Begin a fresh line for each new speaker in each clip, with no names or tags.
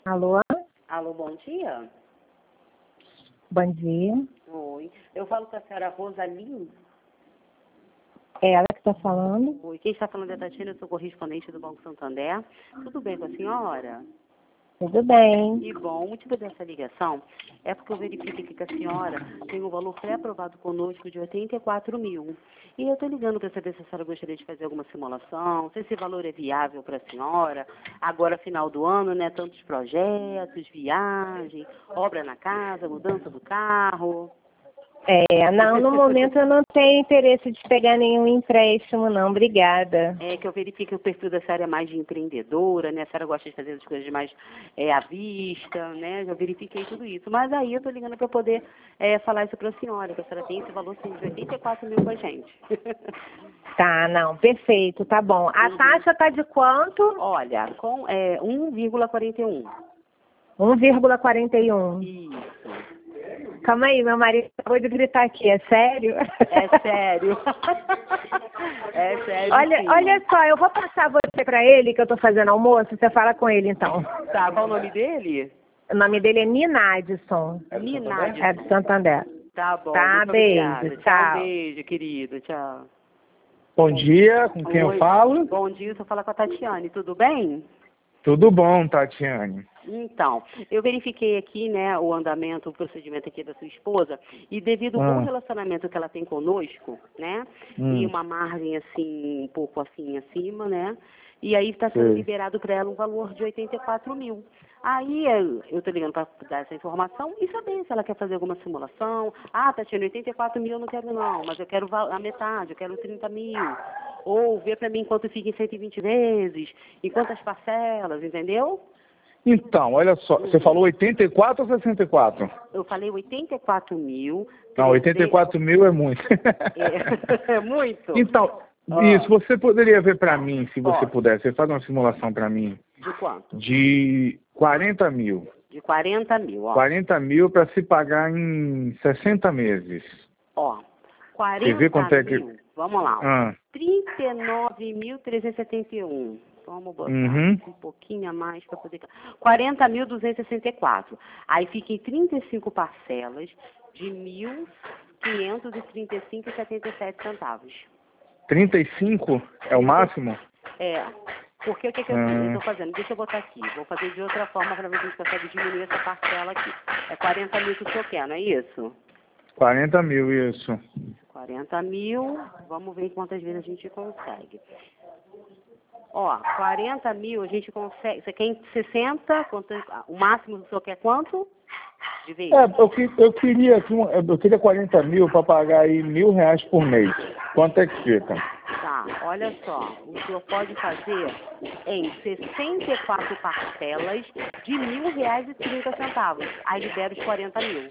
Alô?
Alô, bom dia.
Bom dia.
Oi. Eu falo com a senhora Rosaline.
É ela que está falando?
Oi. Quem está falando é a Tatiana, eu sou correspondente do Banco Santander. Tudo bem com a senhora?
Tudo bem.
E bom, o motivo dessa ligação é porque eu verifiquei que a senhora tem um valor pré-aprovado conosco de 84 mil. E eu estou ligando para saber se a senhora gostaria de fazer alguma simulação, se esse valor é viável para a senhora. Agora, final do ano, né? Tantos projetos, viagem, obra na casa, mudança do carro.
Não, no momento eu não tenho interesse de pegar nenhum empréstimo, não. Obrigada.
É que eu verifiquei que o perfil da senhora é mais de empreendedora, né? A senhora gosta de fazer as coisas mais à vista, né? Já verifiquei tudo isso. Mas aí eu estou ligando para poder falar isso para a senhora, que a senhora tem esse valor sim, de 84 mil com a gente.
Tá, não, perfeito, tá bom. A taxa tá de quanto?
Olha, com 1,41.
1,41.
Isso.
Calma aí, meu marido acabou de gritar aqui, é sério?
É sério. É sério, sim.
Olha só, eu vou passar você para ele, que eu tô fazendo almoço, você fala com ele então.
Tá, qual o nome dele?
O nome dele é Ninadson.
Ninadson.
É do Santander.
Tá bom,
Tá,
muito
beijo,
obrigada.
tchau.
Beijo, querido, tchau.
Bom dia, com quem
Oi.
eu falo?
Bom dia, eu falo com a Tatiane, tudo bem?
Tudo bom, Tatiane?
Então, eu verifiquei aqui, né, o andamento, o procedimento aqui da sua esposa, e devido ao bom relacionamento que ela tem conosco, né, e uma margem assim, um pouco assim acima, né, e aí está sendo liberado para ela um valor de 84 mil. Aí eu estou ligando para dar essa informação e saber se ela quer fazer alguma simulação. Ah, Tatiana, 84 mil eu não quero não, mas eu quero a metade, eu quero 30 mil. Ou ver para mim quanto fica em 120 vezes, em quantas parcelas, entendeu?
Então, olha só, você falou 84 ou 64?
Eu falei 84 mil.
Não, 84 mil é muito.
É muito?
Então, isso, você poderia ver para mim, se você puder, você faz uma simulação para mim.
De quanto?
De 40 mil.
De 40 mil, ó.
40 mil para se pagar em 60 meses.
Ó, 40
Você vê quanto é que...
mil, vamos lá, 39.371. Vamos botar um pouquinho a mais para poder... 40.264. Aí fica em 35 parcelas de 1.535,77 centavos.
35 é o máximo?
É. Porque o que eu estou fazendo? Deixa eu botar aqui. Vou fazer de outra forma para ver se a gente consegue diminuir essa parcela aqui. É 40 mil que o senhor quer, não é isso?
40 mil, isso.
40 mil. Vamos ver quantas vezes a gente consegue. Ó, 40 mil a gente consegue. Você quer em 60? O máximo o senhor quer quanto? De vez?
Eu queria 40 mil para pagar aí R$1.000 por mês. Quanto é que fica?
Tá, olha só. O senhor pode fazer em 64 parcelas de R$1.030. Aí libera os 40 mil.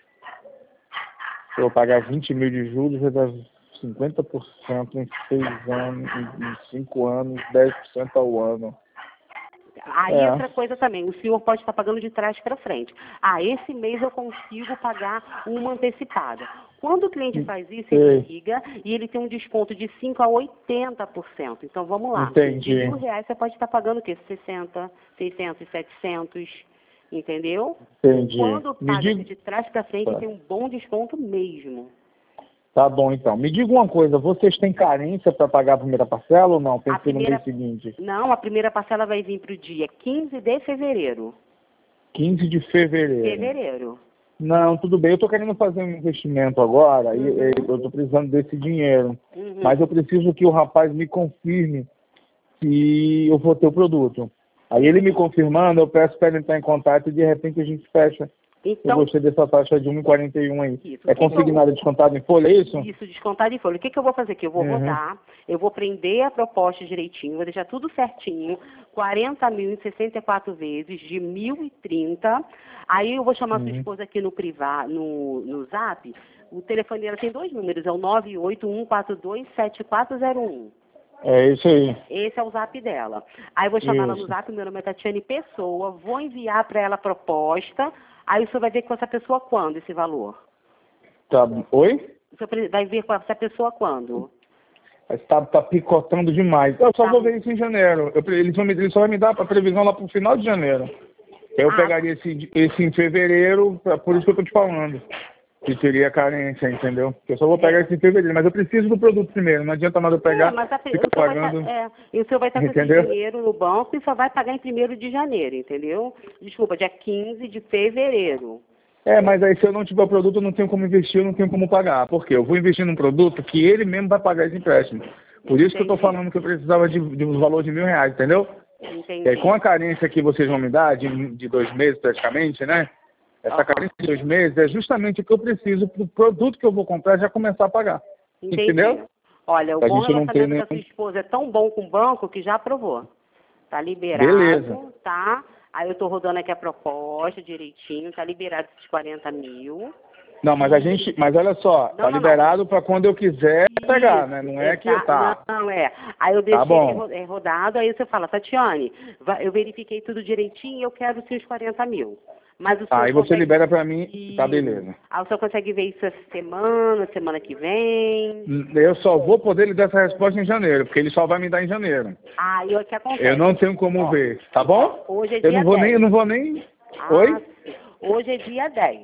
Se eu pagar 20 mil de juros, vai dar 50% em 6 anos, em 5 anos, 10% ao ano.
Aí outra coisa também, o senhor pode estar pagando de trás para frente. Ah, esse mês eu consigo pagar uma antecipada. Quando o cliente faz isso, ele liga e ele tem um desconto de 5% a 80%. Então vamos lá.
Entendi.
De R$1.000 você pode estar pagando o quê? 60, 600, 700, entendeu?
Entendi.
Quando paga de trás para frente, tem um bom desconto mesmo.
Tá bom, então. Me diga uma coisa, vocês têm carência para pagar a primeira parcela ou não? Tem que ser no mês seguinte?
Não, a primeira parcela vai vir para o dia 15 de fevereiro.
15 de fevereiro.
Fevereiro.
Não, tudo bem. Eu estou querendo fazer um investimento agora e eu estou precisando desse dinheiro. Mas eu preciso que o rapaz me confirme se eu vou ter o produto. Aí ele me confirmando, eu peço para ele entrar em contato e de repente a gente fecha. Então, eu gostei dessa taxa de 1,41 aí. Isso. É consignado descontado em folha, é isso?
Isso, descontado em folha. O que eu vou fazer aqui? Eu vou rodar, eu vou prender a proposta direitinho, vou deixar tudo certinho, 40 mil em 64 vezes, de 1.030. Aí eu vou chamar sua esposa aqui no privado, no Zap. O telefone dela tem 2 números, é o 981427401.
É isso aí.
Esse é o Zap dela. Aí eu vou chamar ela no Zap, meu nome é Tatiane Pessoa, vou enviar para ela a proposta. Aí o senhor vai ver com essa pessoa quando esse valor?
Tá. Oi?
O senhor vai ver com essa pessoa quando?
Tá picotando demais. Eu só vou ver isso em janeiro. Ele só vai me dar a previsão lá pro final de janeiro. Eu pegaria esse em fevereiro, por isso que eu tô te falando. Que teria carência, entendeu? Eu só vou pegar esse em fevereiro, mas eu preciso do produto primeiro. Não adianta nada eu pegar, ficar pagando.
E o senhor vai estar com esse dinheiro no banco e só vai pagar em 1º de janeiro, entendeu? Desculpa, dia 15 de fevereiro.
Mas aí se eu não tiver o produto, eu não tenho como investir, eu não tenho como pagar. Por quê? Eu vou investir num produto que ele mesmo vai pagar esse empréstimo. Por isso que eu tô falando que eu precisava de um valor de R$1.000, entendeu?
Entendi.
E aí, com a carência que vocês vão me dar, de 2 meses praticamente, né? Essa carência de 2 meses é justamente o que eu preciso para o produto que eu vou comprar já começar a pagar.
Entendi.
Entendeu?
Olha, o bom relacionamento da sua esposa é tão bom com o banco que já aprovou. Tá liberado,
beleza.
Tá? Aí eu tô rodando aqui a proposta direitinho, tá liberado esses 40 mil.
Não, mas mas olha só, tá liberado para quando eu quiser pegar, né? Não é que tá.
Não, Aí eu deixei ele rodado, aí você fala, Tatiane, eu verifiquei tudo direitinho e eu quero os seus 40 mil. Mas o senhor
aí você libera para mim, tá beleza.
Aí o senhor consegue ver isso essa semana que vem?
Eu só vou poder lhe dar essa resposta em janeiro, porque ele só vai me dar em janeiro.
E o que acontece?
Eu não tenho como ver, tá bom?
Hoje é dia 10.
Eu não vou nem... Oi?
Hoje é dia 10.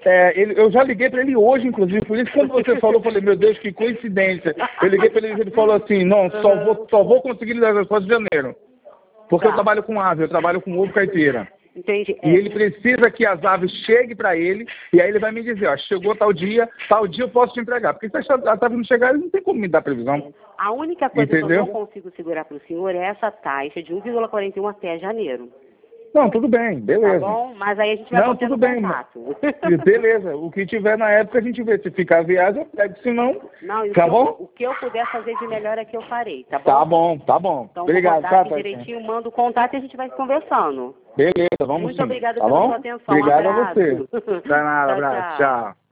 Eu já liguei para ele hoje, inclusive, por isso que quando você falou, eu falei, meu Deus, que coincidência. Eu liguei para ele e ele falou assim, não, só vou conseguir lhe dar a resposta em janeiro. Porque eu trabalho com ave, eu trabalho com ovo caipira.
Entendi.
E ele precisa que as aves cheguem para ele, e aí ele vai me dizer, ó, chegou tal dia eu posso te entregar. Porque se as aves não chegarem, não tem como me dar previsão.
A única coisa que eu não consigo segurar para o senhor é essa taxa de 1,41 até janeiro.
Não, tudo bem, beleza.
Tá bom? Mas aí a gente vai
tudo bem, beleza. O que tiver na época a gente vê. Se ficar viagem, eu pego, se não, tá bom?
O que eu puder fazer de melhor é que eu farei, tá bom?
Tá bom.
Então,
obrigado,
vou aqui direitinho, manda o contato e a gente vai conversando.
Beleza, vamos
Muito obrigada
pela
sua atenção.
Obrigado
a
você. Não é nada, abraço, tchau.